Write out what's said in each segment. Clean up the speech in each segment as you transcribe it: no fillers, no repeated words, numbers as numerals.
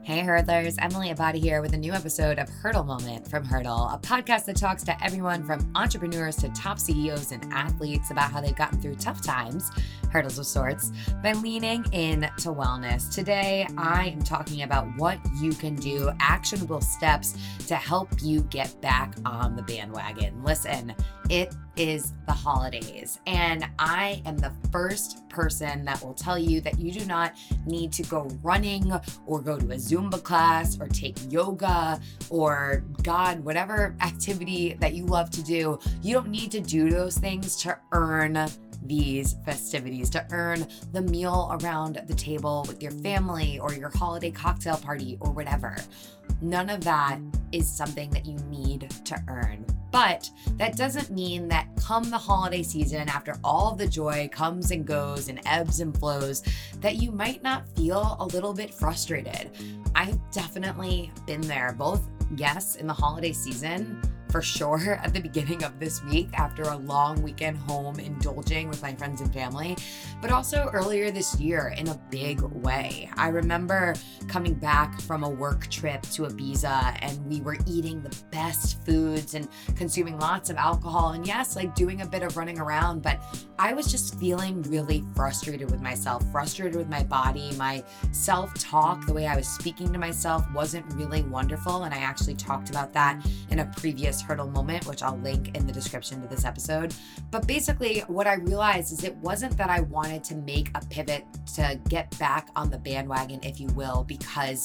Hey hurdlers, Emily Abadi here with a new episode of Hurdle Moment from Hurdle, a podcast that talks to everyone from entrepreneurs to top CEOs and athletes about how they've gotten through tough times, hurdles of sorts, by leaning into wellness. Today, I am talking about what you can do, actionable steps to help you get back on the bandwagon. Listen, it is the holidays, and I am the first person that will tell you that you do not need to go running or go to a Zumba class or take yoga or God, whatever activity that you love to do. You don't need to do those things to earn these festivities, to earn the meal around the table with your family or your holiday cocktail party or whatever. None of that is something that you need to earn. But that doesn't mean that come the holiday season, after all of the joy comes and goes and ebbs and flows, that you might not feel a little bit frustrated. I've definitely been there, both, yes, in the holiday season, for sure, at the beginning of this week after a long weekend home indulging with my friends and family, but also earlier this year in a big way. I remember coming back from a work trip to Ibiza, and we were eating the best foods and consuming lots of alcohol, and yes, like doing a bit of running around, but I was just feeling really frustrated with myself, frustrated with my body. My self-talk, the way I was speaking to myself, wasn't really wonderful, and I actually talked about that in a previous Hurdle Moment, which I'll link in the description to this episode. But basically, what I realized is it wasn't that I wanted to make a pivot to get back on the bandwagon, if you will, because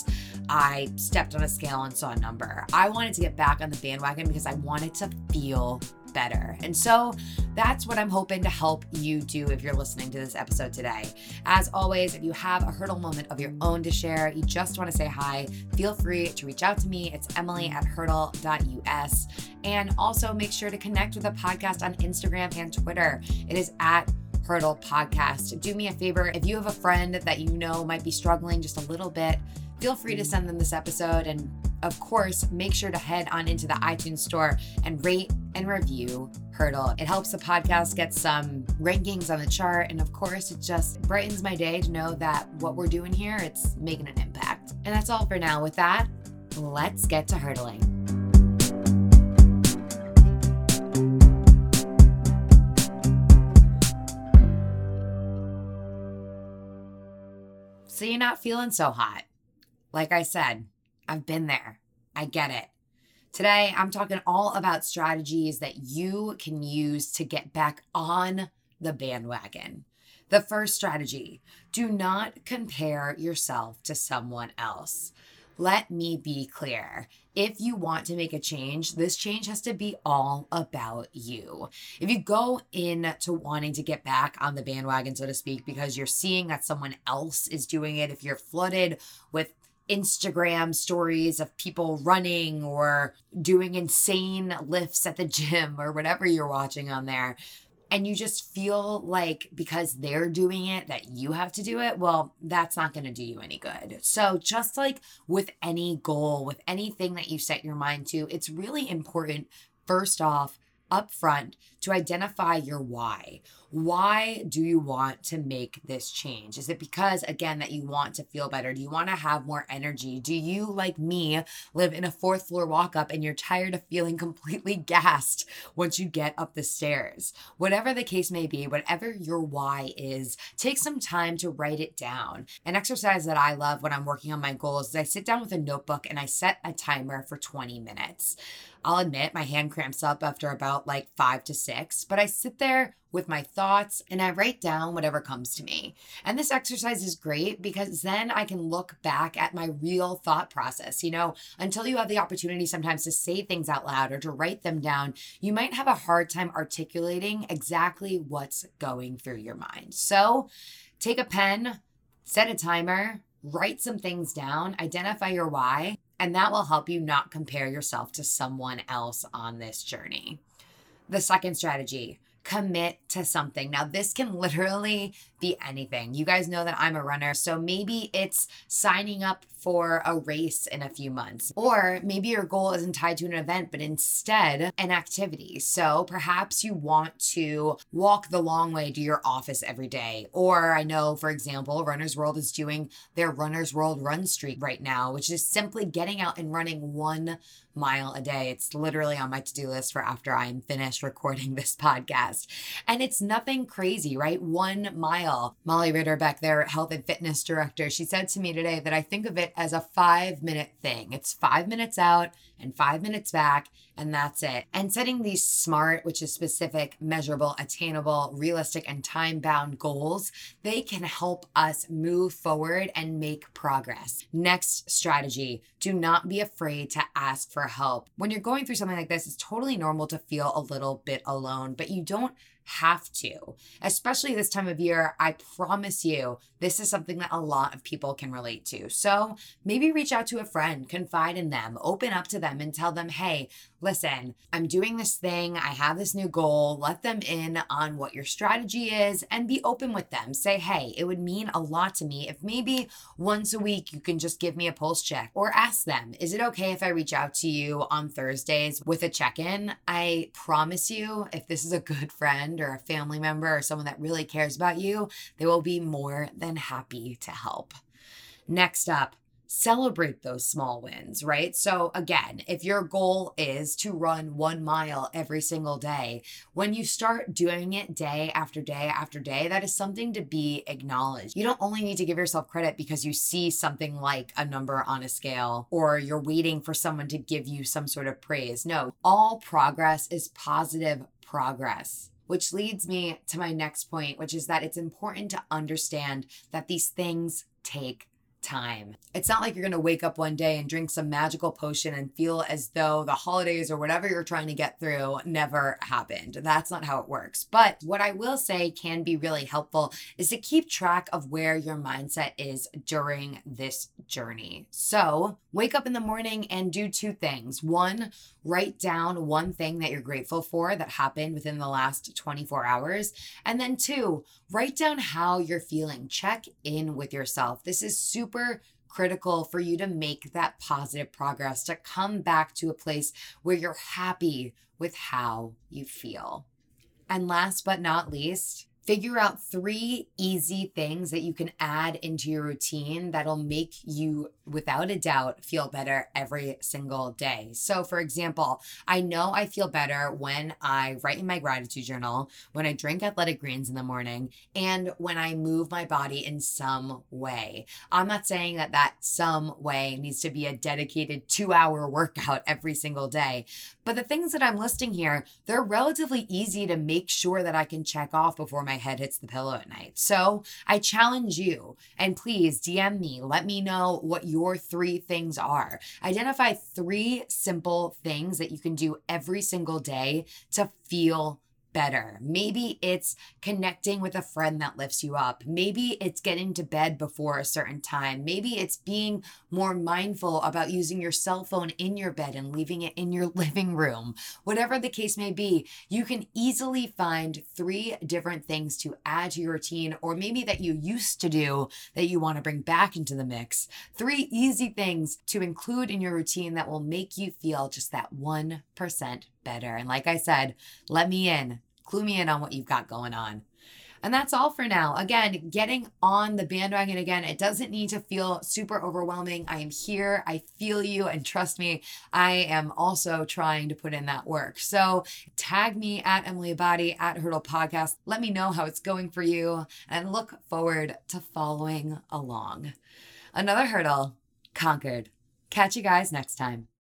I stepped on a scale and saw a number. I wanted to get back on the bandwagon because I wanted to feel better. And so that's what I'm hoping to help you do if you're listening to this episode today. As always, if you have a hurdle moment of your own to share, you just want to say hi, feel free to reach out to me. It's emily@hurdle.us. And also make sure to connect with the podcast on Instagram and Twitter. It is at Hurdle Podcast. Do me a favor, if you have a friend that you know might be struggling just a little bit, feel free to send them this episode. And of course, make sure to head on into the iTunes store and rate and review Hurdle. It helps the podcast get some rankings on the chart. And of course, it just brightens my day to know that what we're doing here, it's making an impact. And that's all for now. With that, let's get to hurdling. So you're not feeling so hot. Like I said, I've been there. I get it. Today, I'm talking all about strategies that you can use to get back on the bandwagon. The first strategy, do not compare yourself to someone else. Let me be clear. If you want to make a change, this change has to be all about you. If you go into wanting to get back on the bandwagon, so to speak, because you're seeing that someone else is doing it, if you're flooded with Instagram stories of people running or doing insane lifts at the gym or whatever you're watching on there, and you just feel like because they're doing it that you have to do it, well, that's not going to do you any good. So just like with any goal, with anything that you set your mind to, it's really important, first off, up front, to identify your why. Why do you want to make this change? Is it because, again, that you want to feel better? Do you want to have more energy? Do you, like me, live in a fourth floor walk up and you're tired of feeling completely gassed once you get up the stairs? Whatever the case may be, whatever your why is, take some time to write it down. An exercise that I love when I'm working on my goals is I sit down with a notebook and I set a timer for 20 minutes. I'll admit my hand cramps up after about like 5 to 6, but I sit there with my thoughts and I write down whatever comes to me. And this exercise is great because then I can look back at my real thought process. You know, until you have the opportunity sometimes to say things out loud or to write them down, you might have a hard time articulating exactly what's going through your mind. So take a pen, set a timer, write some things down, identify your why, and that will help you not compare yourself to someone else on this journey. The second strategy, commit to something. Now, this can literally be anything. You guys know that I'm a runner, so maybe it's signing up for a race in a few months. Or maybe your goal isn't tied to an event, but instead an activity. So perhaps you want to walk the long way to your office every day. Or I know, for example, Runner's World is doing their Runner's World run streak right now, which is simply getting out and running 1 mile a day. It's literally on my to-do list for after I'm finished recording this podcast. And it's nothing crazy, right? 1 mile. Molly Ritterbeck, their health and fitness director, she said to me today that I think of it as a 5-minute thing. It's 5 minutes out and 5 minutes back, and that's it. And setting these SMART, which is specific, measurable, attainable, realistic, and time-bound goals, they can help us move forward and make progress. Next strategy, do not be afraid to ask for help. When you're going through something like this, it's totally normal to feel a little bit alone, but you don't have to, especially this time of year. I promise you, this is something that a lot of people can relate to. So maybe reach out to a friend, confide in them, open up to them and tell them, hey, listen, I'm doing this thing. I have this new goal. Let them in on what your strategy is and be open with them. Say, hey, it would mean a lot to me if maybe once a week you can just give me a pulse check, or ask them, is it okay if I reach out to you on Thursdays with a check-in? I promise you, if this is a good friend or a family member or someone that really cares about you, they will be more than happy to help. Next up, celebrate those small wins, right? So again, if your goal is to run 1 mile every single day, when you start doing it day after day after day, that is something to be acknowledged. You don't only need to give yourself credit because you see something like a number on a scale or you're waiting for someone to give you some sort of praise. No, all progress is positive progress. Which leads me to my next point, which is that it's important to understand that these things take time. It's not like you're going to wake up one day and drink some magical potion and feel as though the holidays or whatever you're trying to get through never happened. That's not how it works. But what I will say can be really helpful is to keep track of where your mindset is during this journey. So wake up in the morning and do 2 things. 1, write down one thing that you're grateful for that happened within the last 24 hours. And then 2, write down how you're feeling. Check in with yourself. This is super critical for you to make that positive progress, to come back to a place where you're happy with how you feel. And last but not least, figure out 3 easy things that you can add into your routine that'll make you, without a doubt, feel better every single day. So for example, I know I feel better when I write in my gratitude journal, when I drink athletic greens in the morning, and when I move my body in some way. I'm not saying that that some way needs to be a dedicated 2-hour workout every single day, but the things that I'm listing here, they're relatively easy to make sure that I can check off before my head hits the pillow at night. So I challenge you, and please DM me. Let me know what your 3 things are. Identify 3 simple things that you can do every single day to feel better. Maybe it's connecting with a friend that lifts you up. Maybe it's getting to bed before a certain time. Maybe it's being more mindful about using your cell phone in your bed and leaving it in your living room. Whatever the case may be, you can easily find 3 different things to add to your routine, or maybe that you used to do that you want to bring back into the mix. 3 easy things to include in your routine that will make you feel just that 1% better. And like I said, let me in. Clue me in on what you've got going on. And that's all for now. Again, getting on the bandwagon again, it doesn't need to feel super overwhelming. I am here. I feel you. And trust me, I am also trying to put in that work. So tag me at Emily Abadi at Hurdle Podcast. Let me know how it's going for you and look forward to following along. Another hurdle conquered. Catch you guys next time.